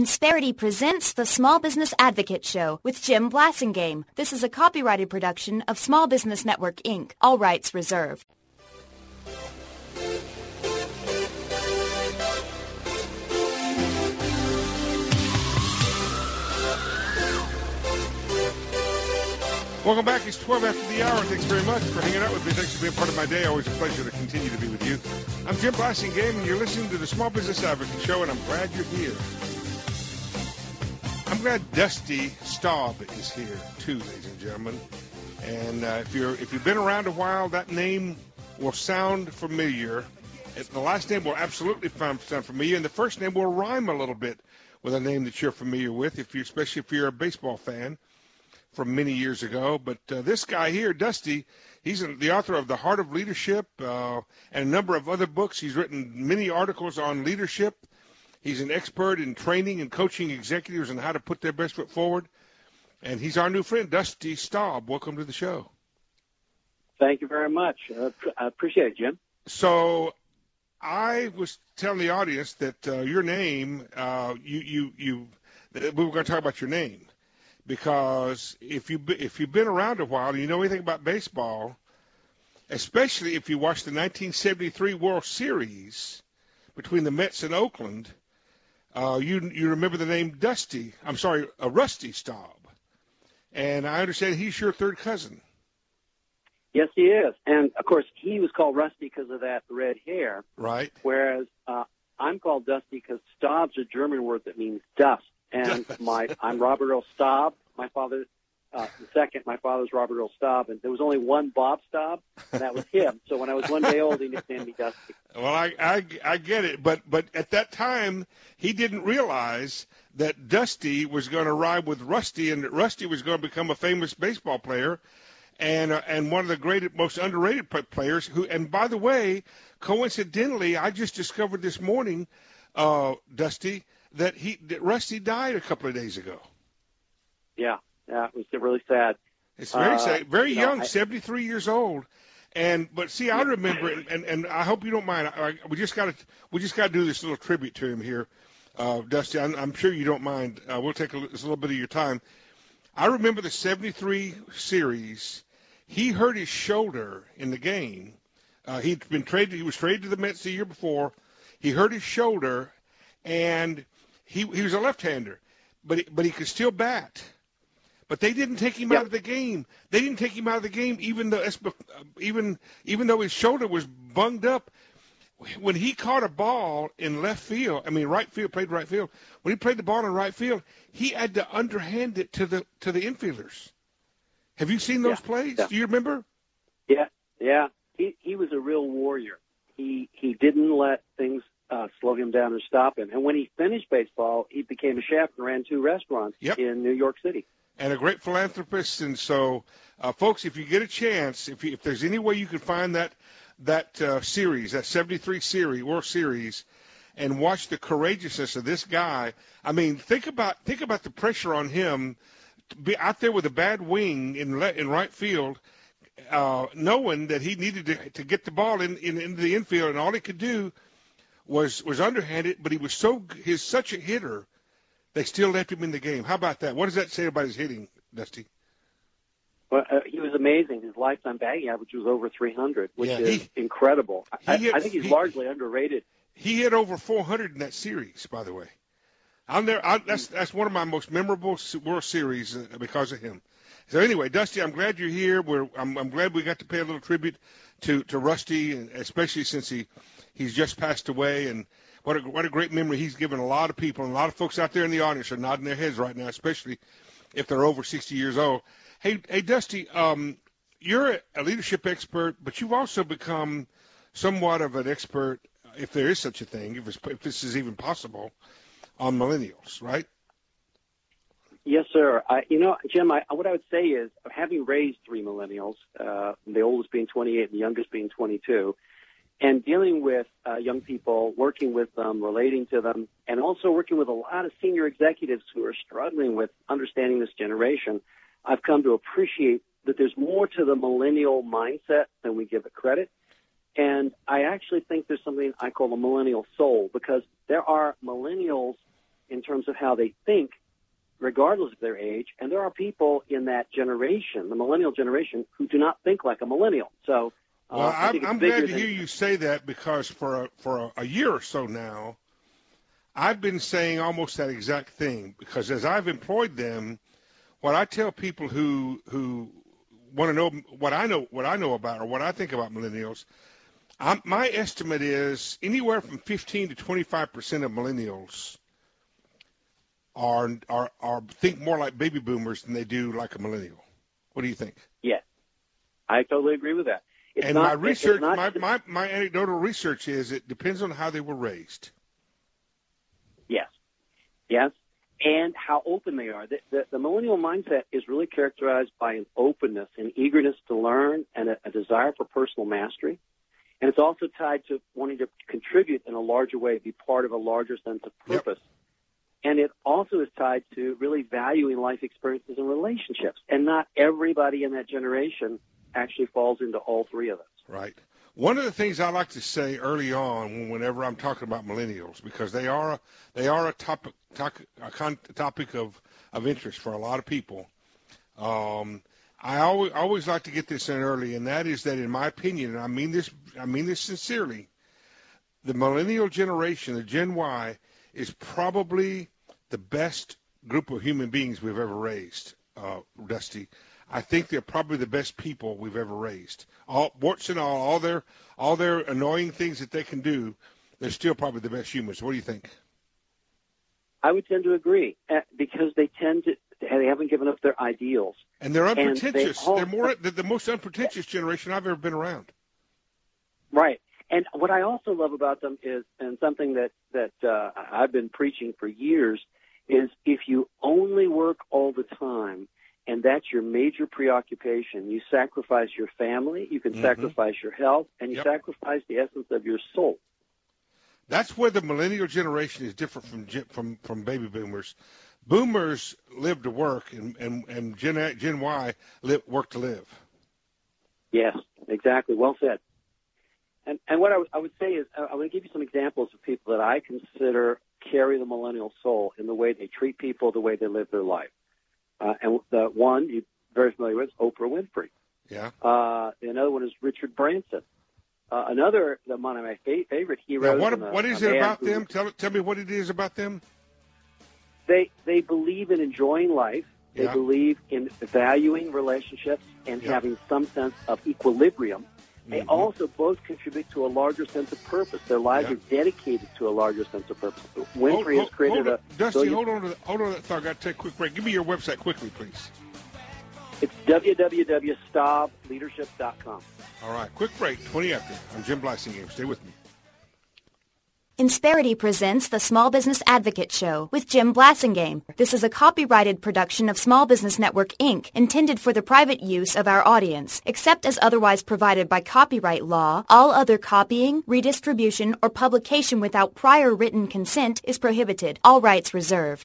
Insperity presents the Small Business Advocate Show with Jim Blasingame. This is a copyrighted production of Small Business Network, Inc., all rights reserved. Welcome back. It's 12 after the hour. Thanks very much for hanging out with me. Thanks for being part of my day. Always a pleasure to continue to be with you. I'm Jim Blasingame, and you're listening to the Small Business Advocate Show, and I'm glad you're here. I'm glad Dusty Staub is here, too, ladies and gentlemen. And if you've been around a while, that name will sound familiar. The last name will absolutely sound familiar, and the first name will rhyme a little bit with a name that you're familiar with, especially if you're a baseball fan from many years ago. But this guy here, Dusty, he's the author of The Heart of Leadership and a number of other books. He's written many articles on leadership. He's an expert in training and coaching executives on how to put their best foot forward. And he's our new friend, Dusty Staub. Welcome to the show. Thank you very much. I appreciate it, Jim. So I was telling the audience that your name, we were going to talk about your name. Because if you've been around a while and you know anything about baseball, especially if you watched the 1973 World Series between the Mets and Oakland, you remember the name Rusty Staub. And I understand he's your third cousin. Yes, he is. And, of course, he was called Rusty because of that red hair. Right. Whereas I'm called Dusty because Staub's a German word that means dust. And I'm Robert Earl Staub. My father, my father's Robert Earl Staub, and there was only one Bob Staub, and that was him. So when I was 1 day old, he nicknamed me Dusty. Well, I get it, but at that time, he didn't realize that Dusty was going to ride with Rusty, and that Rusty was going to become a famous baseball player, and one of the most underrated players. And by the way, coincidentally, I just discovered this morning, Dusty, that Rusty died a couple of days ago. Yeah, it was really sad. It's very sad. Very young, 73 years old. But see, I remember, and I hope you don't mind. We just got to do this little tribute to him here, Dusty. I'm sure you don't mind. We'll take a little bit of your time. I remember the 73 series. He hurt his shoulder in the game. He was traded to the Mets the year before. He hurt his shoulder, and he was a left-hander, but he could still bat. But they didn't take him out of the game. They didn't take him out of the game, even though his shoulder was bunged up. When he caught a ball in right field. When he played the ball in right field, he had to underhand it to the infielders. Have you seen those plays? Yeah. Do you remember? Yeah. He was a real warrior. He didn't let things slow him down or stop him. And when he finished baseball, he became a chef and ran 2 restaurants in New York City. And a great philanthropist. And so, folks, if you get a chance, if there's any way you can find that series, that 73 World Series, and watch the courageousness of this guy. I mean, think about the pressure on him to be out there with a bad wing in right field, knowing that he needed to get the ball into the infield, and all he could do was underhanded, but he's such a hitter, they still left him in the game. How about that? What does that say about his hitting, Dusty? Well, he was amazing. His lifetime batting average was over 300, which is incredible. I think he's largely underrated. He hit over 400 in that series, by the way. That's one of my most memorable World Series because of him. So anyway, Dusty, I'm glad you're here. I'm glad we got to pay a little tribute to Rusty, and especially since he's just passed away. And what a great memory he's given a lot of people, and a lot of folks out there in the audience are nodding their heads right now, especially if they're over 60 years old. Hey, Dusty, you're a leadership expert, but you've also become somewhat of an expert, if there is such a thing, if this is even possible, on millennials, right? Yes, sir. Jim, what I would say is, having raised 3 millennials, the oldest being 28 and the youngest being 22, and dealing with young people, working with them, relating to them, and also working with a lot of senior executives who are struggling with understanding this generation, I've come to appreciate that there's more to the millennial mindset than we give it credit. And I actually think there's something I call a millennial soul, because there are millennials in terms of how they think, regardless of their age. And there are people in that generation, the millennial generation, who do not think like a millennial. So, well, I'm glad to hear you say that, because for a year or so now, I've been saying almost that exact thing. Because as I've employed them, what I tell people who want to know what I know about, or what I think about millennials, my estimate is anywhere from 15 to 25% of millennials are think more like baby boomers than they do like a millennial. What do you think? Yes, I totally agree with that. My research, my anecdotal research is it depends on how they were raised. Yes, and how open they are. The millennial mindset is really characterized by an openness, an eagerness to learn, and a desire for personal mastery. And it's also tied to wanting to contribute in a larger way, be part of a larger sense of purpose. Yep. And it also is tied to really valuing life experiences and relationships. And not everybody in that generation actually falls into all three of those. Right. One of the things I like to say early on, whenever I'm talking about millennials, because they are a topic of interest for a lot of people. I always like to get this in early, and that is that, in my opinion, and I mean this sincerely, the millennial generation, the Gen Y, is probably the best group of human beings we've ever raised, Dusty. I think they're probably the best people we've ever raised. Warts and all their annoying things that they can do, they're still probably the best humans. What do you think? I would tend to agree, because they haven't given up their ideals. And they're unpretentious. They're the most unpretentious generation I've ever been around. Right. And what I also love about them is, and something that I've been preaching for years, is if you only work all the time, and that's your major preoccupation, you sacrifice your family, you can sacrifice your health, and you sacrifice the essence of your soul. That's where the millennial generation is different from baby boomers. Boomers live to work, and Gen Y work to live. Yes, exactly. Well said. And what I would say is, I want to give you some examples of people that I consider carry the millennial soul in the way they treat people, the way they live their life. And the one you're very familiar with is Oprah Winfrey. Yeah. Another one is Richard Branson. Another, one of my favorite heroes. Now, what is it about them? Tell me what it is about them. They believe in enjoying life. They believe in valuing relationships and having some sense of equilibrium. They also both contribute to a larger sense of purpose. Their lives are dedicated to a larger sense of purpose. Winfrey has created a... Dusty, hold on to that thought. I've got to take a quick break. Give me your website quickly, please. It's www.staubleadership.com. All right, quick break, 20 after. I'm Jim Blasingame. Stay with me. Insperity presents the Small Business Advocate Show with Jim Blasingame. This is a copyrighted production of Small Business Network, Inc., intended for the private use of our audience. Except as otherwise provided by copyright law, all other copying, redistribution, or publication without prior written consent is prohibited. All rights reserved.